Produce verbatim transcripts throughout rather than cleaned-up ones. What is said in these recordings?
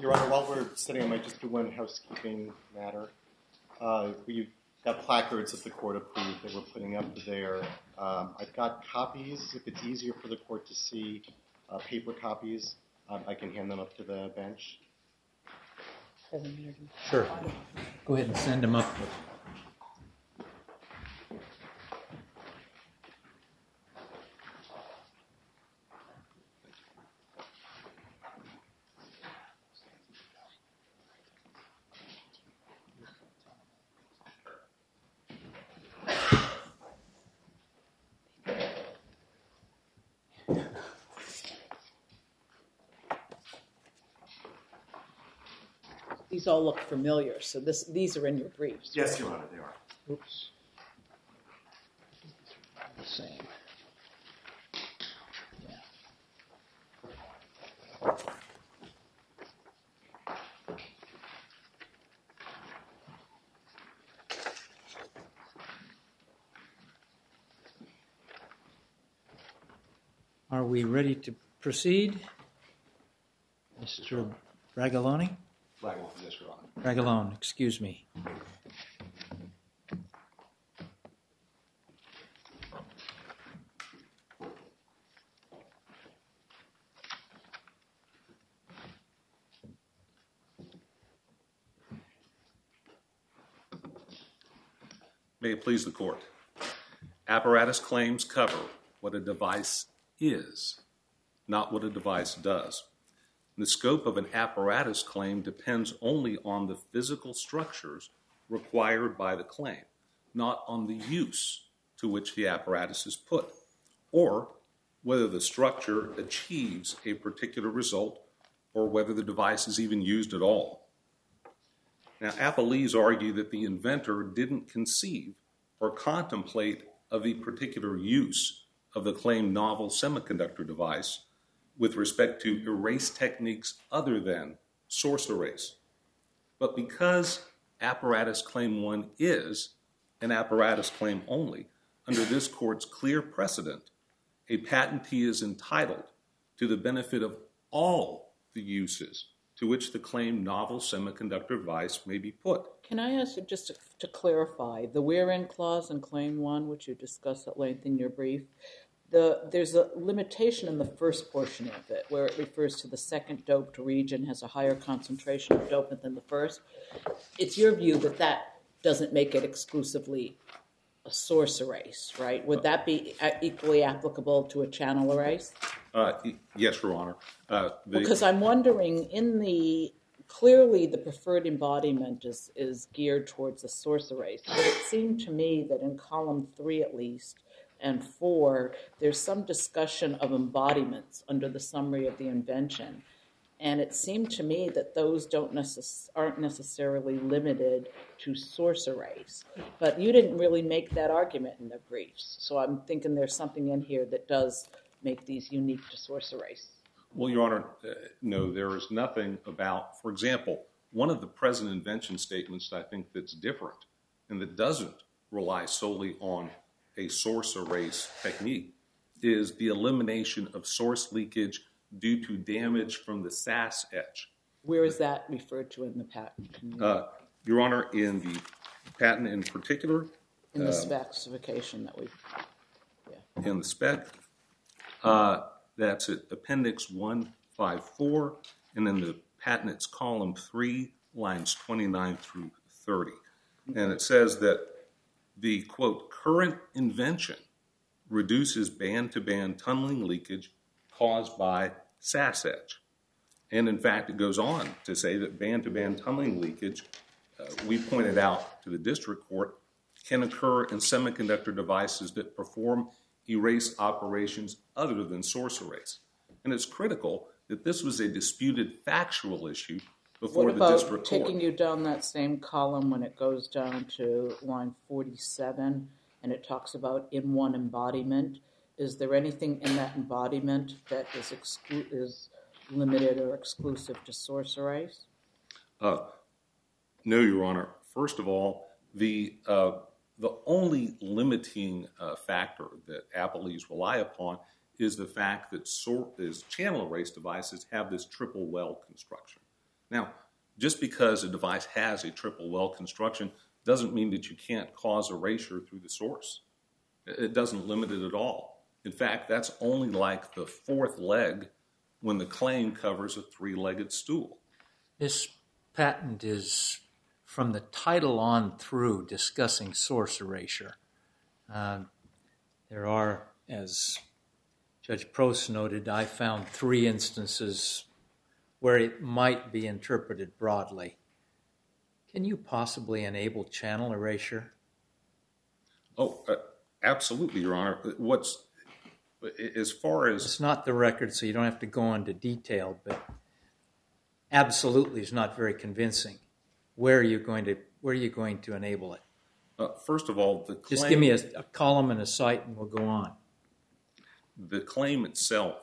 Your Honor, while we're sitting, I might just do one housekeeping matter. Uh, we've got placards that the court approved that we're putting up there. Um, I've got copies. If it's easier for the court to see uh, paper copies, um, I can hand them up to the bench. Sure. Go ahead and send them up. These all look familiar, so this these are in your briefs. Yes, Your Honor, they are. Oops. The same. Yeah. Are we ready to proceed? Mister Bragaloni? Ragland, yes, Your Honor. Bragalone, excuse me. May it please the court. Apparatus claims cover what a device is, not what a device does. The scope of an apparatus claim depends only on the physical structures required by the claim, not on the use to which the apparatus is put, or whether the structure achieves a particular result or whether the device is even used at all. Now, appellees argue that the inventor didn't conceive or contemplate of the particular use of the claimed novel semiconductor device with respect to erase techniques other than source erase. But because apparatus claim one is an apparatus claim only, under this court's clear precedent, a patentee is entitled to the benefit of all the uses to which the claimed novel semiconductor device may be put. Can I ask you just to, to clarify, the wherein clause in claim one, which you discussed at length in your brief, The, there's a limitation in the first portion of it where it refers to the second doped region has a higher concentration of dopant than the first. It's your view that that doesn't make it exclusively a source erase, right? Would that be equally applicable to a channel erase? Uh, yes, Your Honor. Uh, the, because I'm wondering, in the clearly the preferred embodiment is, is geared towards a source erase, but it seemed to me that in column three at least, and four, there's some discussion of embodiments under the summary of the invention. And it seemed to me that those don't necess- aren't necessarily limited to source erase. But you didn't really make that argument in the briefs. So I'm thinking there's something in here that does make these unique to source erase. Well, Your Honor, uh, no, there is nothing about, for example, one of the present invention statements that I think that's different and that doesn't rely solely on a source erase technique is the elimination of source leakage due to damage from the S A S etch. Where is that referred to in the patent? Uh, Your Honor, in the patent in particular. In the uh, specification that we, yeah. In the spec, uh, that's at Appendix one fifty-four, and in the patent it's column three, lines twenty-nine through thirty. And it says that the, quote, current invention reduces band-to-band tunneling leakage caused by S A S etch. And in fact, it goes on to say that band-to-band tunneling leakage, uh, we pointed out to the district court, can occur in semiconductor devices that perform erase operations other than source erase. And it's critical that this was a disputed factual issue before what the district court. What about taking you down that same column when it goes down to line forty-seven and it talks about in one embodiment? Is there anything in that embodiment that is exclu- is limited or exclusive to source erase? Uh, no, Your Honor. First of all, the uh, the only limiting uh, factor that appellees rely upon is the fact that sor- is channel erase devices have this triple well construction. Now, just because a device has a triple well construction doesn't mean that you can't cause erasure through the source. It doesn't limit it at all. In fact, that's only like the fourth leg when the claim covers a three-legged stool. This patent is from the title on through discussing source erasure. Uh, there are, as Judge Prost noted, I found three instances where it might be interpreted broadly. Can you possibly enable channel erasure? Oh, uh, absolutely, Your Honor. What's, as far as... It's not the record, so you don't have to go into detail, but absolutely is not very convincing. Where are you going to, where are you going to enable it? Uh, first of all, the claim... Just give me a, a column and a cite and we'll go on. The claim itself,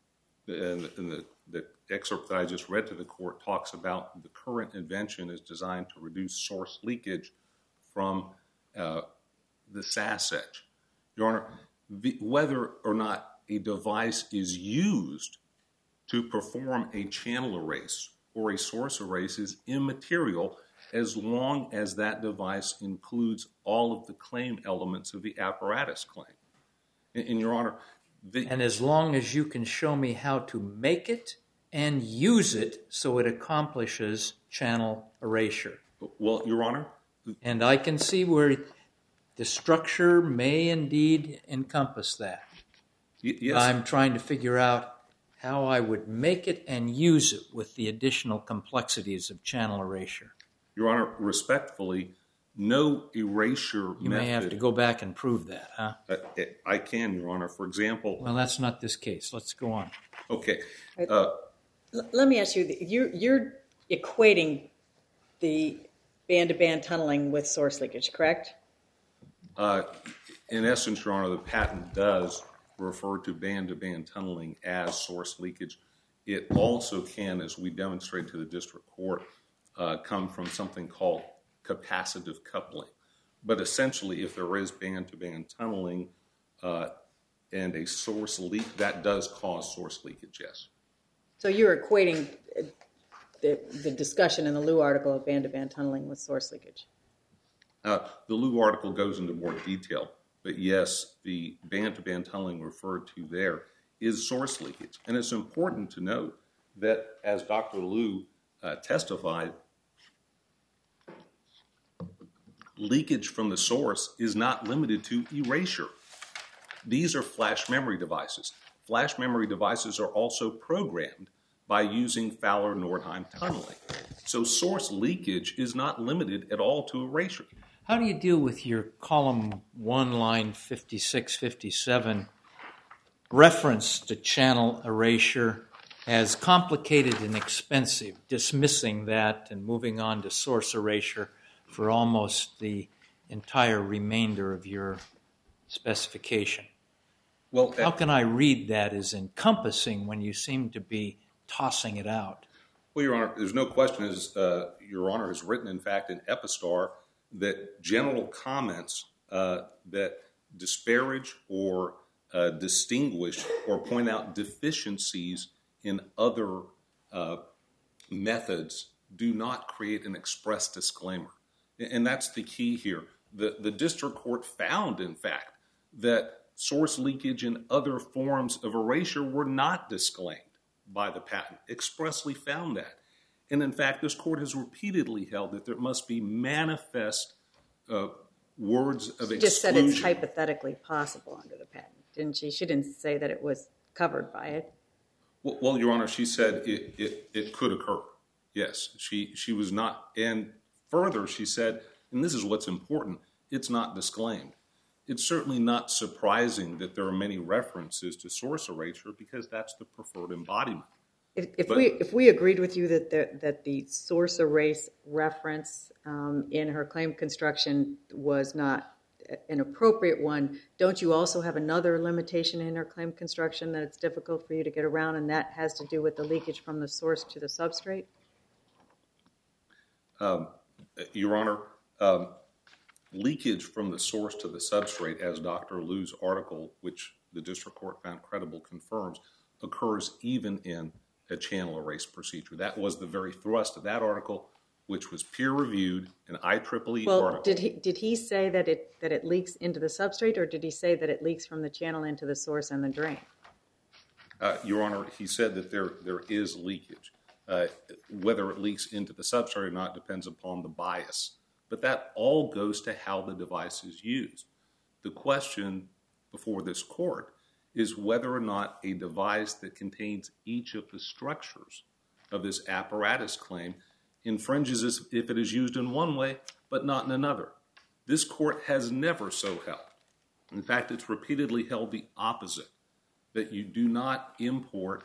and the, the excerpt that I just read to the court talks about the current invention is designed to reduce source leakage from uh, the S A S edge. Your Honor, the, whether or not a device is used to perform a channel erase or a source erase is immaterial as long as that device includes all of the claim elements of the apparatus claim. And, and Your Honor... The, and as long as you can show me how to make it and use it so it accomplishes channel erasure. Well, Your Honor... And I can see where the structure may indeed encompass that. Y- yes. I'm trying to figure out how I would make it and use it with the additional complexities of channel erasure. Your Honor, respectfully, no erasure You method... may have to go back and prove that, huh? Uh, I can, Your Honor. For example... Well, that's not this case. Let's go on. Okay. Uh, L- let me ask you, you're, you're equating the band-to-band tunneling with source leakage, correct? uh, in essence, Your Honor, the patent does refer to band-to-band tunneling as source leakage. It also can, as we demonstrated to the district court, uh, come from something called capacitive coupling. But essentially, if there is band-to-band tunneling uh, and a source leak, that does cause source leakage, yes. So you're equating the, the discussion in the Liu article of band-to-band tunneling with source leakage? Uh, the Liu article goes into more detail, but yes, the band-to-band tunneling referred to there is source leakage. And it's important to note that, as Doctor Liu uh, testified, leakage from the source is not limited to erasure. These are flash memory devices. Flash memory devices are also programmed by using Fowler-Nordheim tunneling. So source leakage is not limited at all to erasure. How do you deal with your column one, line fifty-six, fifty-seven reference to channel erasure as complicated and expensive, dismissing that and moving on to source erasure for almost the entire remainder of your specification? Well, how can I read that as encompassing when you seem to be tossing it out? Well, Your Honor, there's no question, as uh, Your Honor has written, in fact, in Epistar, that general comments uh, that disparage or uh, distinguish or point out deficiencies in other uh, methods do not create an express disclaimer. And that's the key here. The, the district court found, in fact, that source leakage and other forms of erasure were not disclaimed by the patent, expressly found that. And in fact, this court has repeatedly held that there must be manifest uh, words of exclusion. She just said it's hypothetically possible under the patent, didn't she? She didn't say that it was covered by it. Well, well Your Honor, she said it, it, it could occur. Yes, she, she was not. And further, she said, and this is what's important, it's not disclaimed. It's certainly not surprising that there are many references to source erasure because that's the preferred embodiment. If, if But- we if we agreed with you that the, that the source erase reference um, in her claim construction was not an appropriate one, don't you also have another limitation in her claim construction that it's difficult for you to get around, and that has to do with the leakage from the source to the substrate? Um, Your Honor, um, leakage from the source to the substrate, as Doctor Liu's article, which the district court found credible, confirms, occurs even in a channel erase procedure. That was the very thrust of that article, which was peer-reviewed, an I triple E Well, article. did he did he say that it that it leaks into the substrate, or did he say that it leaks from the channel into the source and the drain? Uh, Your Honor, he said that there there is leakage. Uh, whether it leaks into the substrate or not depends upon the bias. But that all goes to how the device is used. The question before this court is whether or not a device that contains each of the structures of this apparatus claim infringes if it is used in one way but not in another. This court has never so held. In fact, it's repeatedly held the opposite, that you do not import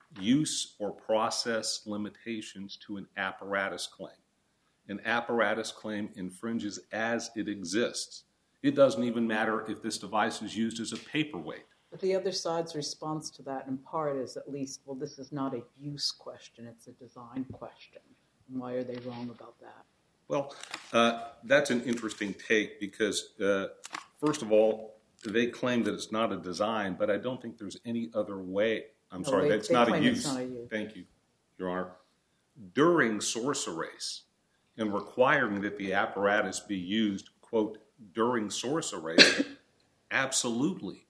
use or process limitations to an apparatus claim. An apparatus claim infringes as it exists. It doesn't even matter if this device is used as a paperweight. But the other side's response to that in part is at least, well, this is not a use question, it's a design question. And why are they wrong about that? Well, uh, that's an interesting take because, uh, first of all, they claim that it's not a design, but I don't think there's any other way. I'm No, sorry, they- that's they not a, claim it's use. not a use. Thank you, Your Honor. During source erase and requiring that the apparatus be used, quote, during source erase, absolutely,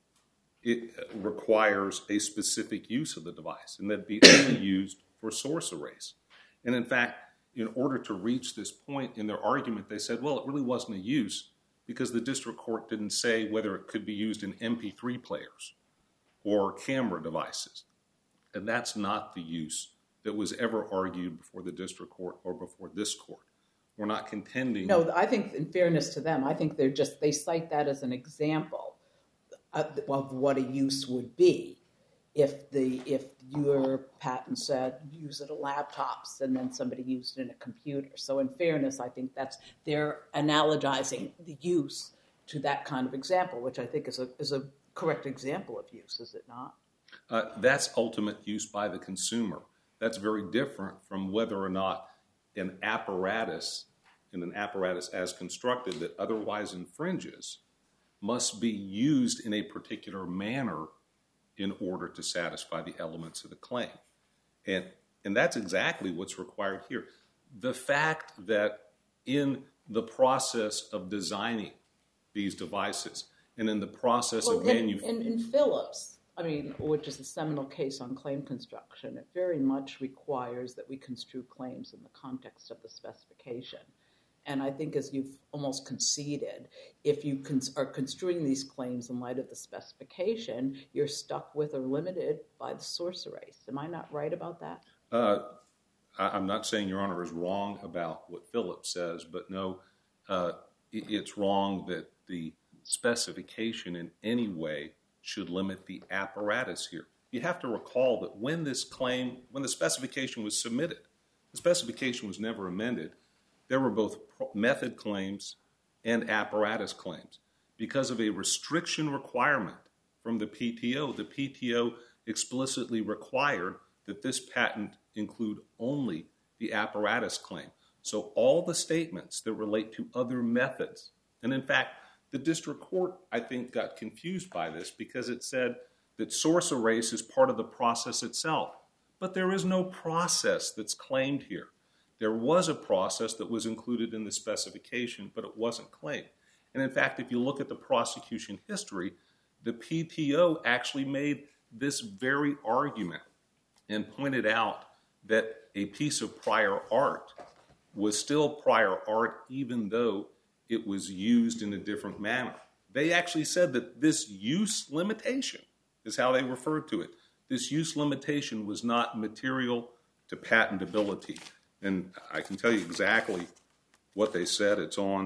it requires a specific use of the device and that be only used for source erase. And in fact, in order to reach this point in their argument, they said, well, it really wasn't a use because the district court didn't say whether it could be used in M P three players or camera devices. And that's not the use that was ever argued before the district court or before this court. We're not contending. No, I think in fairness to them, I think they're just, they cite that as an example of, of what a use would be if the if your patent said use it on laptops and then somebody used it in a computer. So in fairness, I think that's, they're analogizing the use to that kind of example, which I think is a is a correct example of use, is it not? Uh, that's ultimate use by the consumer. That's very different from whether or not an apparatus, in an apparatus as constructed that otherwise infringes, must be used in a particular manner in order to satisfy the elements of the claim. And, and that's exactly what's required here. The fact that in the process of designing these devices and in the process Well, of in, manufacturing... in, in Phillips, I mean, which is the seminal case on claim construction, it very much requires that we construe claims in the context of the specification. And I think as you've almost conceded, if you cons- are construing these claims in light of the specification, you're stuck with or limited by the source erase. Am I not right about that? Uh, I, I'm not saying Your Honor is wrong about what Phillips says, but no, uh, it, it's wrong that the specification in any way should limit the apparatus here. You have to recall that when this claim, when the specification was submitted, the specification was never amended. There were both method claims and apparatus claims. Because of a restriction requirement from the P T O, the P T O explicitly required that this patent include only the apparatus claim. So all the statements that relate to other methods, and in fact, the district court, I think, got confused by this because it said that source erase is part of the process itself. But there is no process that's claimed here. There was a process that was included in the specification, but it wasn't claimed. And in fact, if you look at the prosecution history, the P T O actually made this very argument and pointed out that a piece of prior art was still prior art even though it was used in a different manner. They actually said that this use limitation is how they referred to it. This use limitation was not material to patentability. And I can tell you exactly what they said. It's on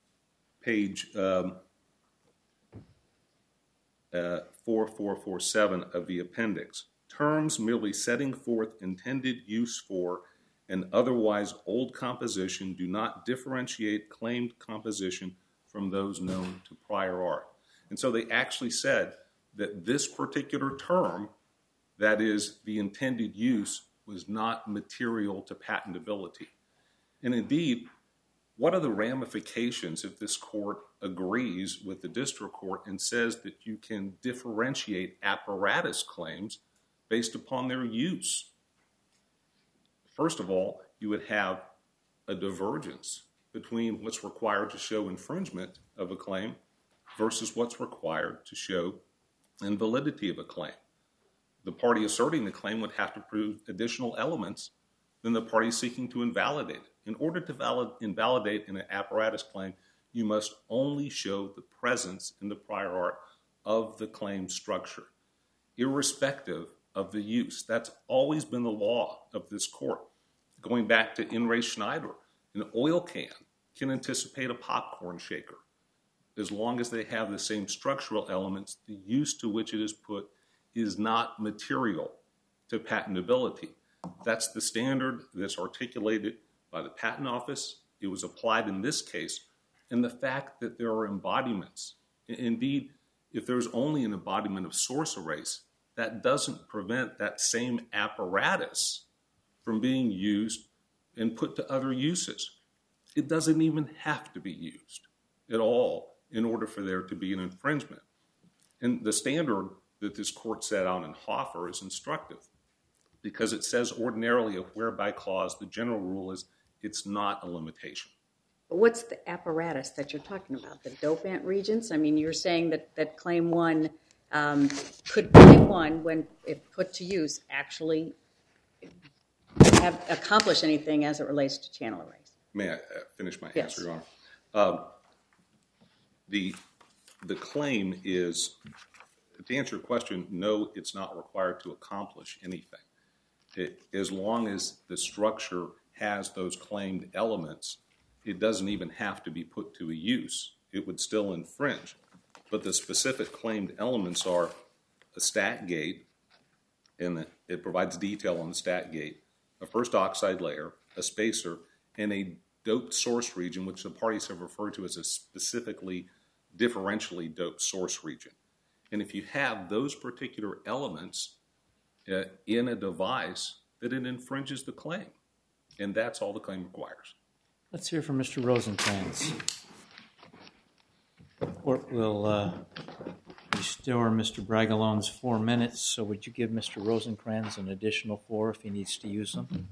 page um, uh, four four four seven of the appendix. Terms merely setting forth intended use for an otherwise old composition do not differentiate claimed composition from those known to prior art. And so they actually said that this particular term, that is the intended use, was not material to patentability. And indeed, what are the ramifications if this court agrees with the district court and says that you can differentiate apparatus claims based upon their use? First of all, you would have a divergence between what's required to show infringement of a claim versus what's required to show invalidity of a claim. The party asserting the claim would have to prove additional elements than the party seeking to invalidate. In order to valid, invalidate an apparatus claim, you must only show the presence in the prior art of the claim structure, irrespective of the use. That's always been the law of this court. Going back to In re Schneider, an oil can can anticipate a popcorn shaker. As long as they have the same structural elements, the use to which it is put is not material to patentability. That's the standard that's articulated by the Patent Office. It was applied in this case. And the fact that there are embodiments, indeed, if there's only an embodiment of source erase, that doesn't prevent that same apparatus from being used and put to other uses. It doesn't even have to be used at all in order for there to be an infringement. And the standard that this court set out in Hoffer is instructive because it says ordinarily a whereby clause, the general rule is it's not a limitation. But what's the apparatus that you're talking about? The dopant reagents? I mean, you're saying that, that claim one um, could claim one, when if put to use, actually have accomplished anything as it relates to channel erase. May I uh, finish my Yes. answer, Your Honor? Um, the, the claim is, to answer your question, no, it's not required to accomplish anything. It, as long as the structure has those claimed elements, it doesn't even have to be put to a use. It would still infringe. But the specific claimed elements are a stat gate, and it provides detail on the stat gate, a first oxide layer, a spacer, and a doped source region, which the parties have referred to as a specifically differentially doped source region. And if you have those particular elements uh, in a device, that it infringes the claim. And that's all the claim requires. Let's hear from Mister Rosencrantz. Court will uh, restore Mister Bragalone's four minutes, so would you give Mister Rosencrantz an additional four if he needs to use them?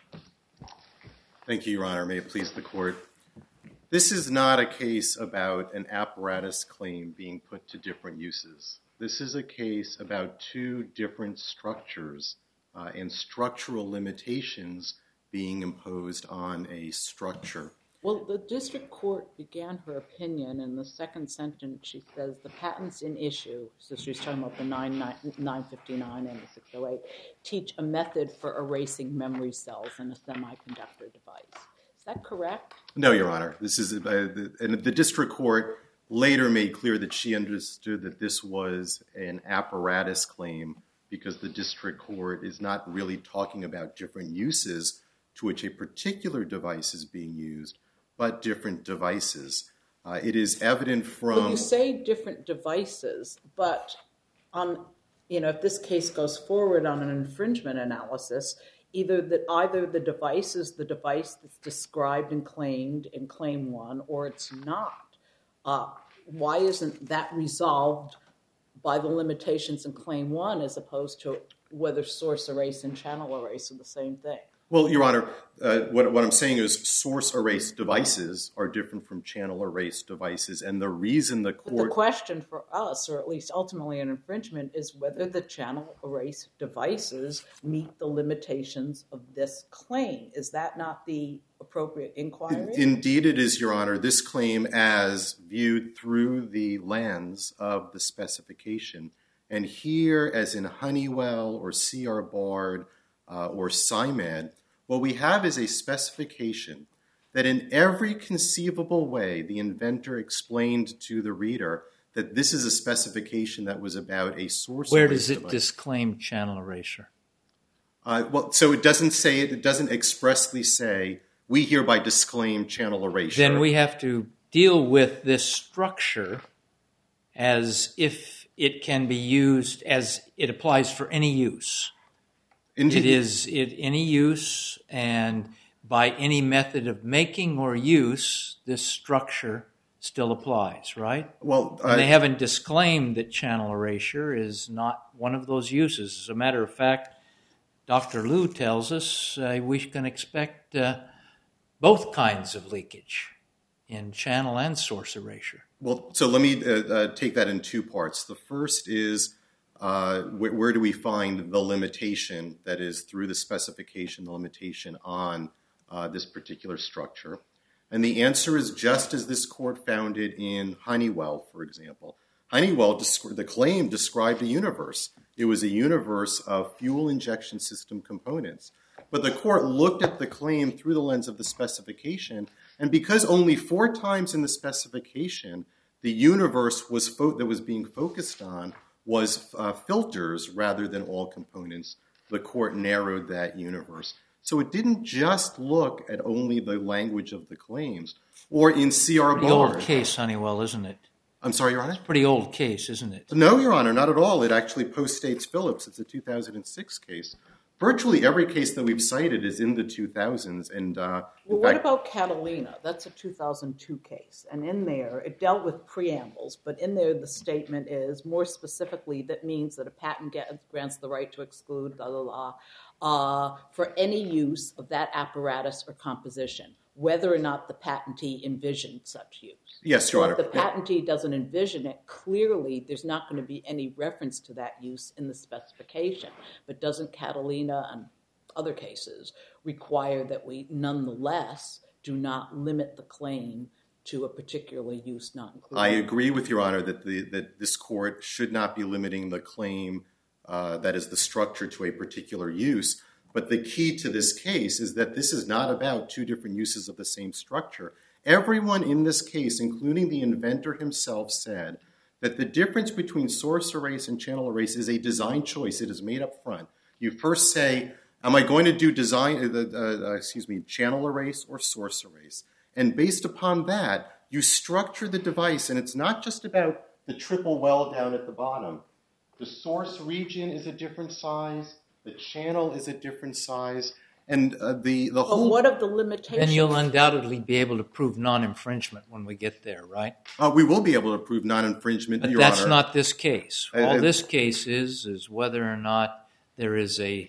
Thank you, Your Honor. May it please the court. This is not a case about an apparatus claim being put to different uses. This is a case about two different structures uh, and structural limitations being imposed on a structure. Well, the district court began her opinion in the second sentence. She says the patents in issue, so she's talking about the nine fifty-nine and the six oh eight, teach a method for erasing memory cells in a semiconductor device. Is that correct? No, Your Honor. This is, uh, the, and the district court later made clear that she understood that this was an apparatus claim because the district court is not really talking about different uses to which a particular device is being used, but different devices. Uh, it is evident from... Well, you say different devices, but um, you know, if this case goes forward on an infringement analysis, either that either the device is the device that's described and claimed in Claim one, or it's not. Uh, why isn't that resolved by the limitations in Claim one as opposed to whether source erase and channel erase are the same thing? Well, Your Honor, uh, what, what I'm saying is source erase devices are different from channel erase devices, and the reason the court... But the question for us, or at least ultimately an infringement, is whether the channel erase devices meet the limitations of this claim. Is that not the appropriate inquiry? Indeed it is, Your Honor. This claim, as viewed through the lens of the specification, and here, as in Honeywell or C R Bard uh, or SciMed, what we have is a specification that in every conceivable way the inventor explained to the reader that this is a specification that was about a source Where erase does it device. disclaim channel erasure? Uh, well, so it doesn't say it. It doesn't expressly say, we hereby disclaim channel erasure. Then we have to deal with this structure as if it can be used as it applies for any use. Indeed. It is it any use, and by any method of making or use, this structure still applies, right? Well, uh, and they haven't disclaimed that channel erasure is not one of those uses. As a matter of fact, Doctor Liu tells us uh, we can expect uh, both kinds of leakage in channel and source erasure. Well, so let me uh, uh, take that in two parts. The first is uh, where, where do we find the limitation that is through the specification, the limitation on uh, this particular structure? And the answer is just as this court found it in Honeywell, for example. Honeywell, the claim described a universe. It was a universe of fuel injection system components. But the court looked at the claim through the lens of the specification, and because only four times in the specification the universe was fo- that was being focused on was uh, filters rather than all components, the court narrowed that universe. So it didn't just look at only the language of the claims, or in C R Pretty Bard. old case, Honeywell, isn't it? I'm sorry, Your Honor? Pretty old case, isn't it? No, Your Honor, not at all. It actually postdates Phillips. It's a two thousand six case. Virtually every case that we've cited is in the two thousands. And uh, Well, in what fact, about Catalina? That's a two thousand two case. And in there, it dealt with preambles, but in there the statement is, more specifically, that means that a patent get, grants the right to exclude, blah, blah, blah, uh, for any use of that apparatus or composition, whether or not the patentee envisioned such use. Yes, Your So Honor. if the patentee doesn't envision it, clearly there's not going to be any reference to that use in the specification. But doesn't Catalina and other cases require that we nonetheless do not limit the claim to a particular use not included? I agree with Your Honor that the that this court should not be limiting the claim uh, that is the structure to a particular use. But the key to this case is that this is not about two different uses of the same structure. Everyone in this case, including the inventor himself, said that the difference between source erase and channel erase is a design choice. It is made up front. You first say, am I going to do design, uh, uh, excuse me, channel erase or source erase? And based upon that, you structure the device, and it's not just about the triple well down at the bottom. The source region is a different size. The channel is a different size. And uh, the, the But whole... what of the limitations? Then you'll undoubtedly be able to prove non-infringement when we get there, right? Uh, we will be able to prove non-infringement, But Your that's Honor. not this case. I- All I- this case is, is whether or not there is a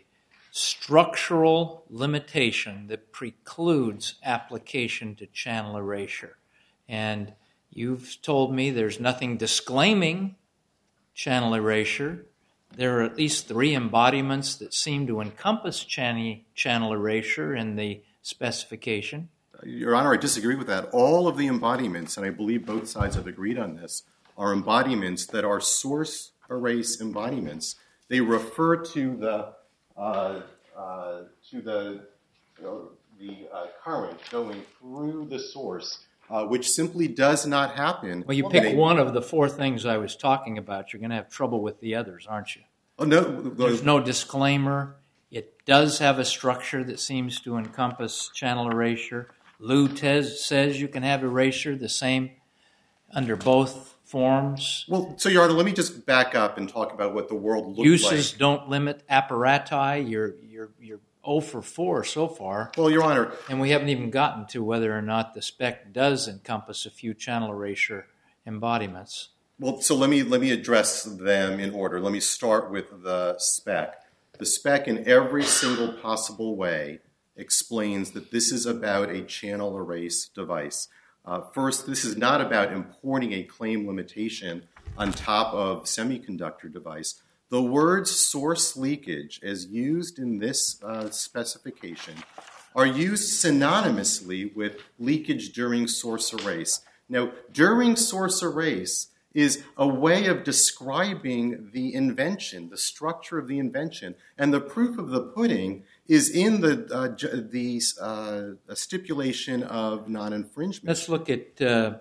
structural limitation that precludes application to channel erasure. And you've told me there's nothing disclaiming channel erasure. There are at least three embodiments that seem to encompass channel, channel erasure in the specification. Your Honor, I disagree with that. All of the embodiments, and I believe both sides have agreed on this, are embodiments that are source erase embodiments. They refer to the uh, uh, to the uh, the uh, current going through the source, uh, which simply does not happen. Well, you in pick a- one of the four things I was talking about. You're going to have trouble with the others, aren't you? Oh no, There's no disclaimer. It does have a structure that seems to encompass channel erasure. Liu Tez says you can have erasure the same under both forms. Well, so Your Honor, let me just back up and talk about what the world looked Uses like. don't limit apparati. You're you're you're zero for four so far, Well, Your Honor, and we haven't even gotten to whether or not the spec does encompass a few channel erasure embodiments. well, so let me let me address them in order. Let me start with the spec. The spec, in every single possible way, explains that this is about a channel erase device. Uh, first, this is not about importing a claim limitation on top of semiconductor device. The word source leakage, as used in this uh, specification, are used synonymously with leakage during source erase. Now, during source erase is a way of describing the invention, the structure of the invention, and the proof of the pudding is in the uh, ju- the uh, stipulation of non-infringement. Let's look at uh,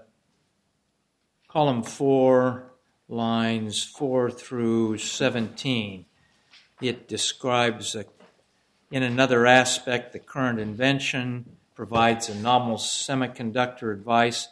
column four, lines four through seventeen. It describes, a, in another aspect, the current invention provides a nominal semiconductor device.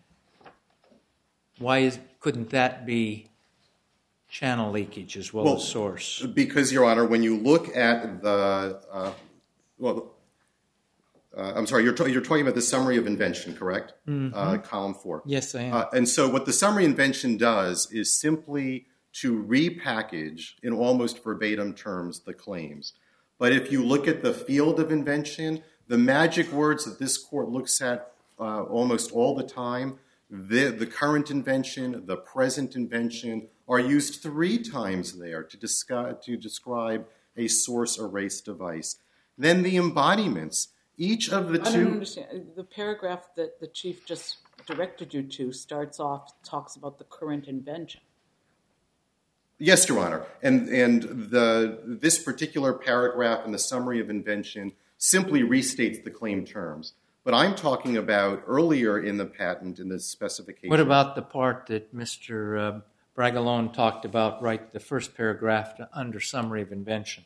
Why is, couldn't that be channel leakage as well, Well, as source? Because, Your Honor, when you look at the, uh, well, uh, I'm sorry, you're, ta- you're talking about the summary of invention, correct? Mm-hmm. Uh, column four. Yes, I am. Uh, and so what the summary invention does is simply to repackage, in almost verbatim terms, the claims. But if you look at the field of invention, the magic words that this court looks at uh, almost all the time, the, the current invention, the present invention, are used three times there to, discuss, to describe a source erase device. Then the embodiments, each of the I two... don't understand. The paragraph that the Chief just directed you to starts off, talks about the current invention. Yes, Your Honor. And, and the, this particular paragraph in the summary of invention simply restates the claim terms. But I'm talking about earlier in the patent, in the specification. What about the part that Mister Uh, Bragalone talked about, right, the first paragraph to, under summary of invention?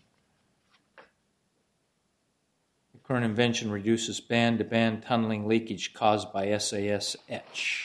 The current invention reduces band-to-band tunneling leakage caused by S A S etch.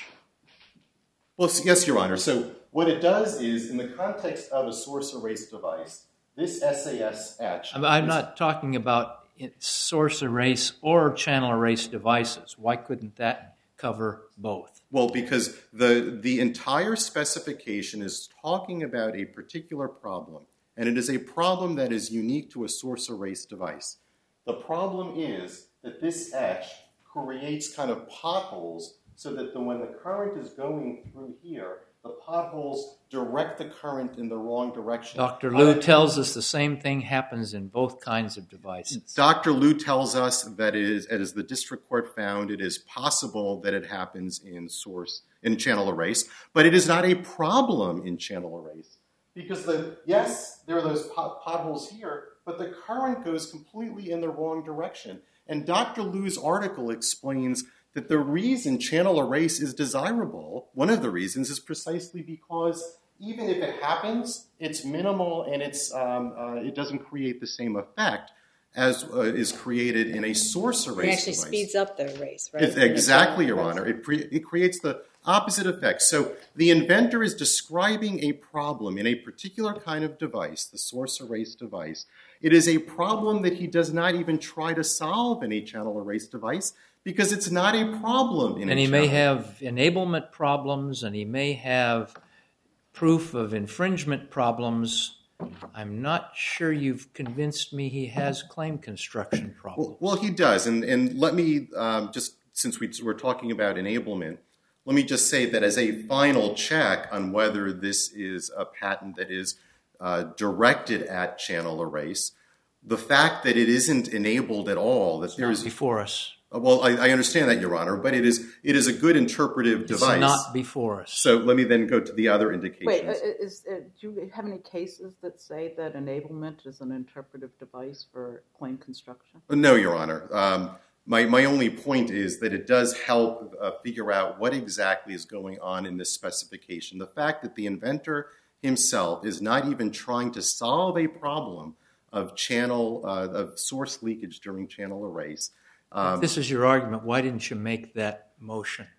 Well, yes, Your Honor. So what it does is, in the context of a source erase device, this S A S etch... I'm, I'm is, not talking about source erase or channel erase devices. Why couldn't that cover both? Well, because the, the entire specification is talking about a particular problem, and it is a problem that is unique to a source erase device. The problem is that this etch creates kind of potholes so that the, when the current is going through here, the potholes direct the current in the wrong direction. Doctor Liu uh, tells us the same thing happens in both kinds of devices. Doctor Liu tells us that it is, as the district court found, it is possible that it happens in source in channel erase, but it is not a problem in channel erase. Because, the yes, there are those pot, potholes here, but the current goes completely in the wrong direction. And Doctor Liu's article explains that the reason channel erase is desirable, one of the reasons, is precisely because even if it happens, it's minimal and it's, um, uh, it doesn't create the same effect as uh, is created in a source erase It actually device. speeds up the erase, right? It's exactly, Your Honor. It, pre- it creates the opposite effect. So the inventor is describing a problem in a particular kind of device, the source erase device. It is a problem that he does not even try to solve in a channel erase device because it's not a problem in and a he channel. may have enablement problems, and he may have proof of infringement problems. I'm not sure you've convinced me he has claim construction problems. Well, well he does. And, and let me, um, just since we, we're talking about enablement, let me just say that as a final check on whether this is a patent that is uh, directed at channel erase, the fact that it isn't enabled at all, that there is before us. Well, I, I understand that, Your Honor, but it is it is a good interpretive it's device. It's not before us. So let me then go to the other indications. Wait, is, uh, do you have any cases that say that enablement is an interpretive device for claim construction? No, Your Honor. Um, my, my only point is that it does help uh, figure out what exactly is going on in this specification. The fact that the inventor himself is not even trying to solve a problem of channel, uh, of source leakage during channel erase. Um, if this is your argument, why didn't you make that motion?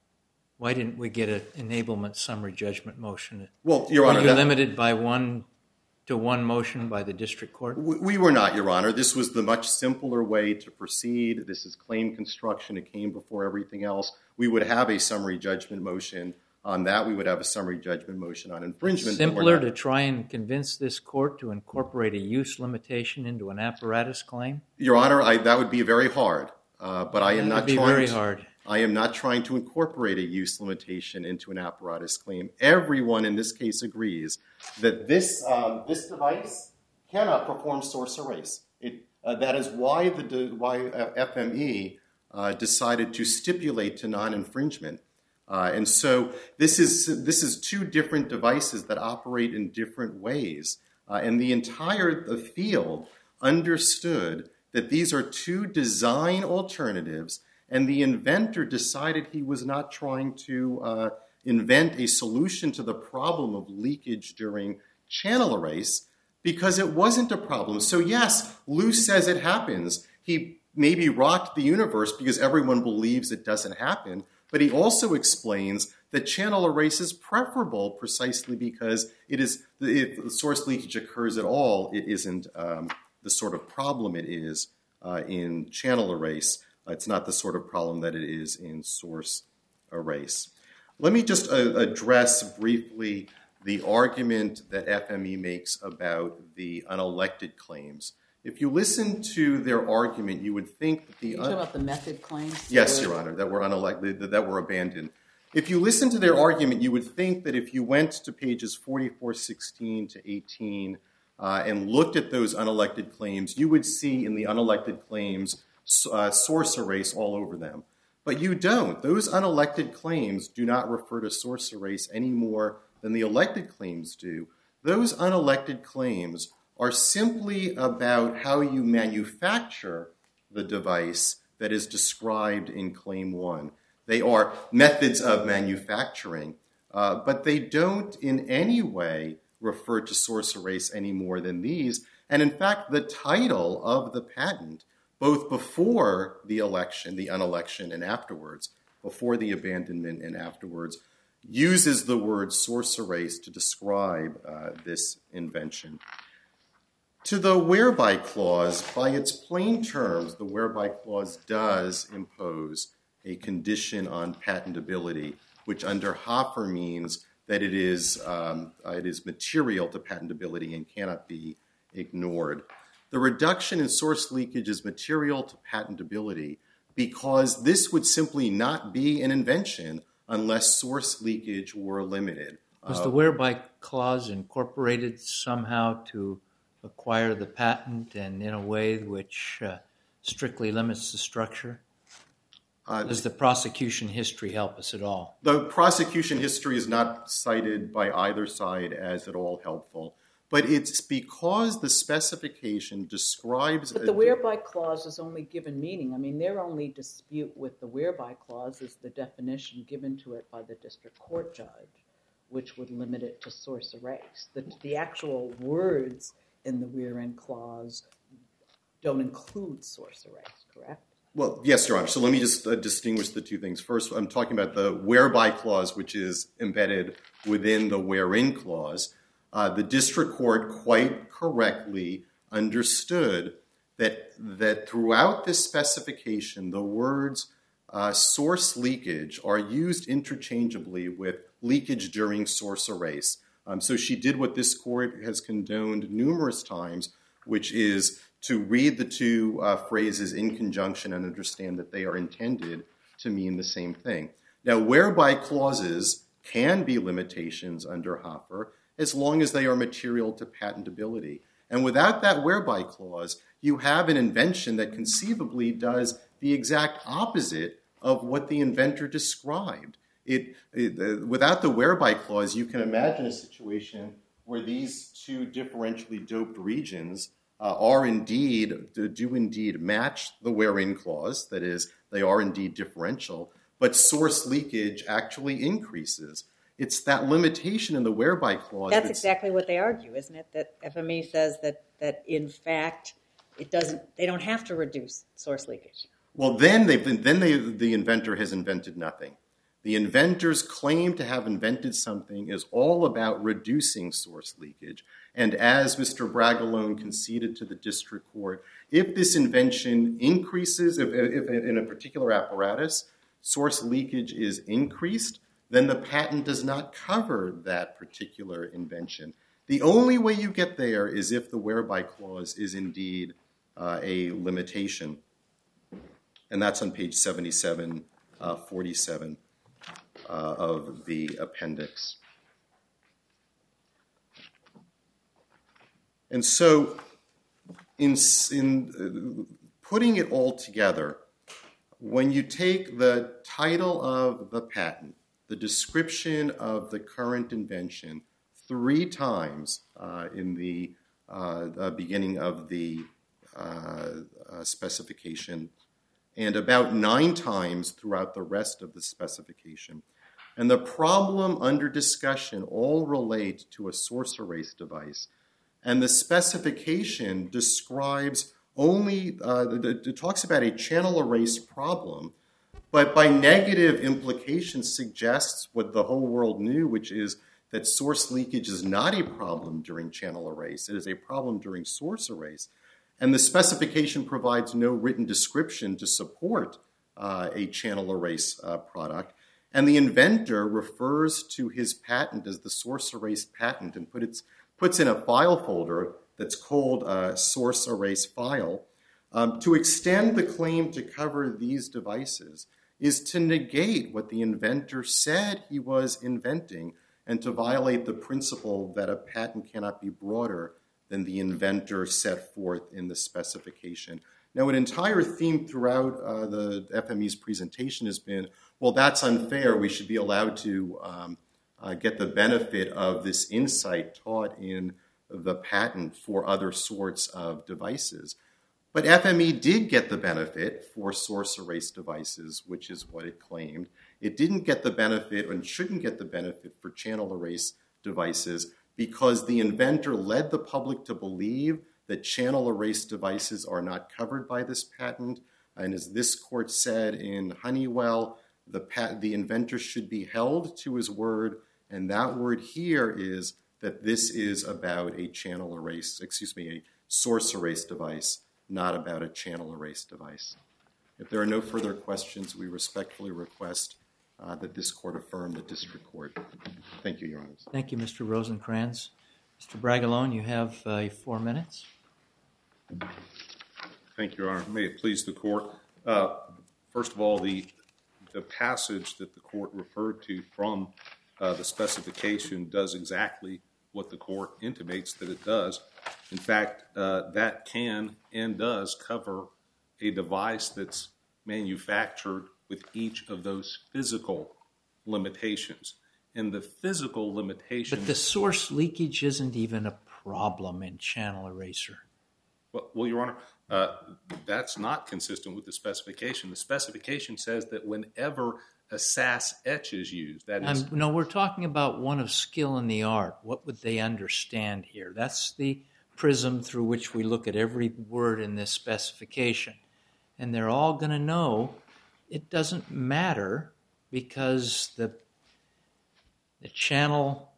Why didn't we get an enablement summary judgment motion? Well, Your Honor, were you that, limited by one to one motion by the district court? We, we were not, Your Honor. This was the much simpler way to proceed. This is claim construction. It came before everything else. We would have a summary judgment motion on that. We would have a summary judgment motion on infringement. Simpler to try and convince this court to incorporate a use limitation into an apparatus claim? Your Honor, I, that would be very hard. Uh, but I am that not would be trying. Very to, hard. I am not trying to incorporate a use limitation into an apparatus claim. Everyone in this case agrees that this um, this device cannot perform source erase. It uh, that is why the why F M E uh, decided to stipulate to non-infringement. Uh, and so this is this is two different devices that operate in different ways, uh, and the entire the field understood that these are two design alternatives, and the inventor decided he was not trying to uh, invent a solution to the problem of leakage during channel erase because it wasn't a problem. So yes, Liu says it happens. He maybe rocked the universe because everyone believes it doesn't happen, but he also explains that channel erase is preferable precisely because it is, if the source leakage occurs at all, it isn't um, the sort of problem it is uh, in channel erase. Uh, it's not the sort of problem that it is in source erase. Let me just uh, address briefly the argument that F M E makes about the unelected claims. If you listen to their argument, you would think that the... You're talking about the method claims? Yes, or... Your Honor, that were unelected, that, that were abandoned. If you listen to their argument, you would think that if you went to pages forty-four sixteen to eighteen uh, and looked at those unelected claims, you would see in the unelected claims uh, source erase all over them. But you don't. Those unelected claims do not refer to source erase any more than the elected claims do. Those unelected claims are simply about how you manufacture the device that is described in Claim one. They are methods of manufacturing, uh, but they don't in any way refer to source erase any more than these. And in fact, the title of the patent, both before the election, the unelection, and afterwards, before the abandonment and afterwards, uses the word source erase to describe uh, this invention. To the whereby clause, by its plain terms, the whereby clause does impose a condition on patentability, which under Hoffer means that it is, um, it is material to patentability and cannot be ignored. The reduction in source leakage is material to patentability because this would simply not be an invention unless source leakage were limited. Was uh, the whereby clause incorporated somehow to acquire the patent and in a way which uh, strictly limits the structure? Uh, Does the prosecution history help us at all? The prosecution history is not cited by either side as at all helpful, but it's because the specification describes... But the whereby clause is only given meaning. I mean, their only dispute with the whereby clause is the definition given to it by the district court judge, which would limit it to source erase. The, the actual words in the wherein clause don't include source erase, correct? Well, yes, Your Honor. So let me just uh, distinguish the two things. First, I'm talking about the whereby clause, which is embedded within the wherein clause. Uh, the district court quite correctly understood that, that throughout this specification, the words uh, source leakage are used interchangeably with leakage during source erase. Um, so she did what this court has condoned numerous times, which is to read the two uh, phrases in conjunction and understand that they are intended to mean the same thing. Now, whereby clauses can be limitations under Hoffer as long as they are material to patentability. And without that whereby clause, you have an invention that conceivably does the exact opposite of what the inventor described. It, it, uh, without the whereby clause, you can imagine a situation where these two differentially doped regions uh, are indeed, do indeed match the wherein clause, that is, they are indeed differential, but source leakage actually increases. It's that limitation in the whereby clause. That's, that's exactly what they argue, isn't it? That F M E says that, that in fact, it doesn't, they don't have to reduce source leakage. Well, then, they've been, then they, the inventor has invented nothing. The inventor's claim to have invented something is all about reducing source leakage. And as Mister Bragalone conceded to the district court, if this invention increases, if, if in a particular apparatus, source leakage is increased, then the patent does not cover that particular invention. The only way you get there is if the whereby clause is indeed uh, a limitation. And that's on page seventy-seven forty-seven. Uh, of the appendix. And so in, in uh, putting it all together, when you take the title of the patent, the description of the current invention, three times uh, in the uh, uh, beginning of the uh, uh, specification, and about nine times throughout the rest of the specification. And the problem under discussion all relate to a source erase device. And the specification describes only, uh, it talks about a channel erase problem, but by negative implication suggests what the whole world knew, which is that source leakage is not a problem during channel erase. It is a problem during source erase. And the specification provides no written description to support uh, a channel erase uh, product. And the inventor refers to his patent as the source erase patent and put its, puts in a file folder that's called a source erase file. Um, to extend the claim to cover these devices is to negate what the inventor said he was inventing and to violate the principle that a patent cannot be broader than the inventor set forth in the specification. Now, an entire theme throughout uh, the F M E's presentation has been, well, that's unfair. We should be allowed to um, uh, get the benefit of this insight taught in the patent for other sorts of devices. But F M E did get the benefit for source erase devices, which is what it claimed. It didn't get the benefit and shouldn't get the benefit for channel erase devices because the inventor led the public to believe that channel erase devices are not covered by this patent. And as this court said in Honeywell, the, pat- the inventor should be held to his word. And that word here is that this is about a channel erase, excuse me, a source erase device, not about a channel erase device. If there are no further questions, we respectfully request uh, that this court affirm the district court. Thank you, Your Honors. Thank you, Mister Rosencrantz. Mister Bragalone, you have uh, four minutes. Thank you, Your Honor. May it please the court. Uh, first of all, the the passage that the court referred to from uh, the specification does exactly what the court intimates that it does. In fact, uh, that can and does cover a device that's manufactured with each of those physical limitations. And the physical limitation... But the source leakage isn't even a problem in channel eraser. Well, well Your Honor, uh, that's not consistent with the specification. The specification says that whenever a S A S etch is used, that is... Um, no, we're talking about one of skill in the art. What would they understand here? That's the prism through which we look at every word in this specification. And they're all going to know it doesn't matter because the, the channel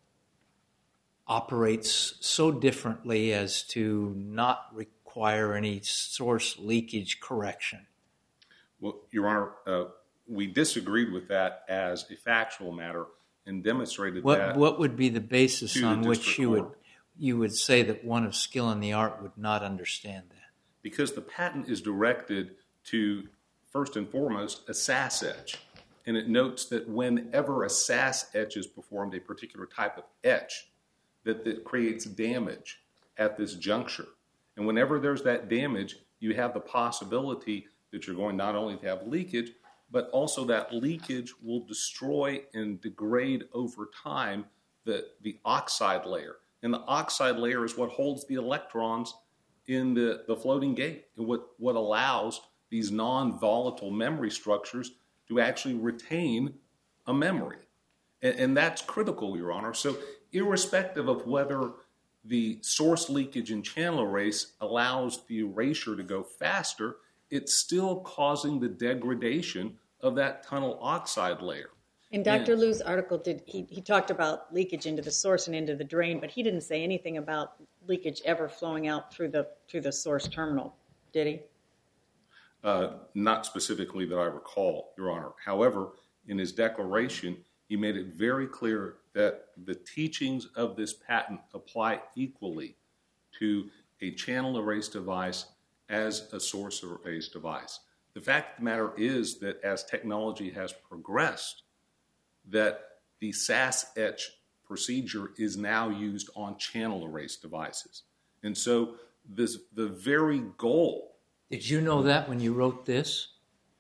operates so differently as to not require any source leakage correction. Well, Your Honor, uh, we disagreed with that as a factual matter and demonstrated what, that. What would be the basis to on the which you court. would you would say that one of skill in the art would not understand that? Because the patent is directed to, first and foremost, a S A S etch. And it notes that whenever a S A S etch is performed, a particular type of etch, that, that creates damage at this juncture. And whenever there's that damage, you have the possibility that you're going not only to have leakage, but also that leakage will destroy and degrade over time the, the oxide layer. And the oxide layer is what holds the electrons in the, the floating gate and what, what allows these non-volatile memory structures to actually retain a memory. And, and that's critical, Your Honor. So irrespective of whether the source leakage and channel erase allows the erasure to go faster, it's still causing the degradation of that tunnel oxide layer. In Doctor And, Liu's article, did he, he talked about leakage into the source and into the drain, but he didn't say anything about leakage ever flowing out through the through the source terminal, did he? Uh, not specifically that I recall, Your Honor. However, in his declaration, he made it very clear that the teachings of this patent apply equally to a channel erase device as a source erase device. The fact of the matter is that as technology has progressed, that the S A S etch procedure is now used on channel erase devices. And so this, the very goal... Did you know that when you wrote this?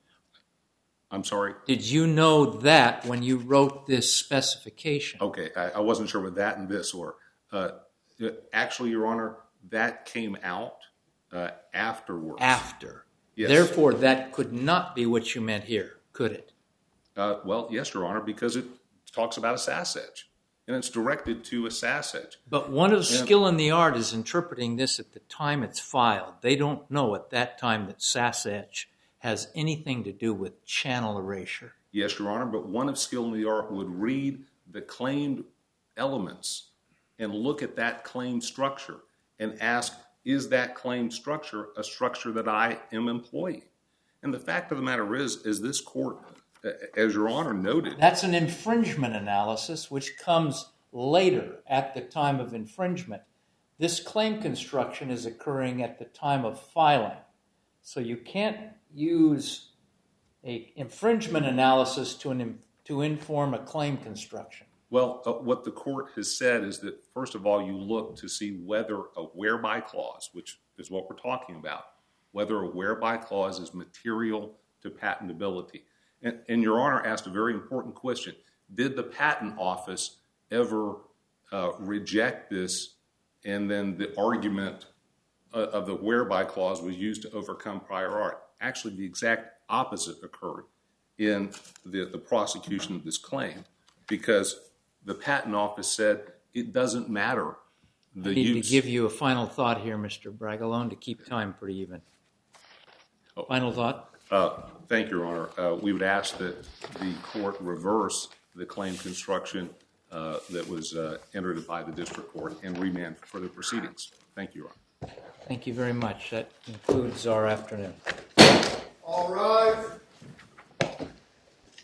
I'm sorry? Did you know that when you wrote this specification? Okay, I, I wasn't sure what that and this were. Uh, actually, Your Honor, that came out uh, afterwards. After. Yes. Therefore, that could not be what you meant here, could it? Uh, well, yes, Your Honor, because it talks about a S A S etch, and it's directed to a S A S etch. But one of and, skill in the art is interpreting this at the time it's filed. They don't know at that time that S A S etch has anything to do with channel erasure. Yes, Your Honor, but one of skill in the art would read the claimed elements and look at that claimed structure and ask, is that claimed structure a structure that I am employing? And the fact of the matter is, is this court, as Your Honor noted... That's an infringement analysis which comes later at the time of infringement. this claim construction is occurring at the time of filing. So you can't use a infringement analysis to, an, to inform a claim construction. Well, uh, what the court has said is that, first of all, you look to see whether a whereby clause, which is what we're talking about, whether a whereby clause is material to patentability. And, and Your Honor asked a very important question. Did the Patent Office ever uh, reject this, and then the argument uh, of the whereby clause was used to overcome prior art? Actually, the exact opposite occurred in the, the prosecution of this claim, because the Patent Office said it doesn't matter the I need use. to give you a final thought here, Mister Bragalone, to keep time pretty even. Oh. Final thought? Uh, thank you, Your Honor. Uh, we would ask that the court reverse the claim construction uh, that was uh, entered by the district court and remand for further proceedings. Thank you, Your Honor. Thank you very much. That concludes our afternoon. All rise.